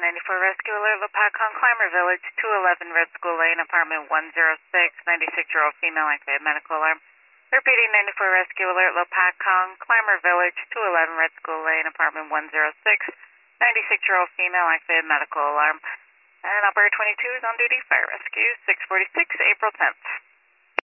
94 Rescue Alert, Lopatcon, Climber Village, 211 Red School Lane, apartment 106, 96-year-old female, activated medical alarm. Repeating 94 Rescue Alert, Lopatcon, Climber Village, 211 Red School Lane, apartment 106, 96-year-old female, activated medical alarm. And operator 22 is on duty, fire rescue, 646, April 10th.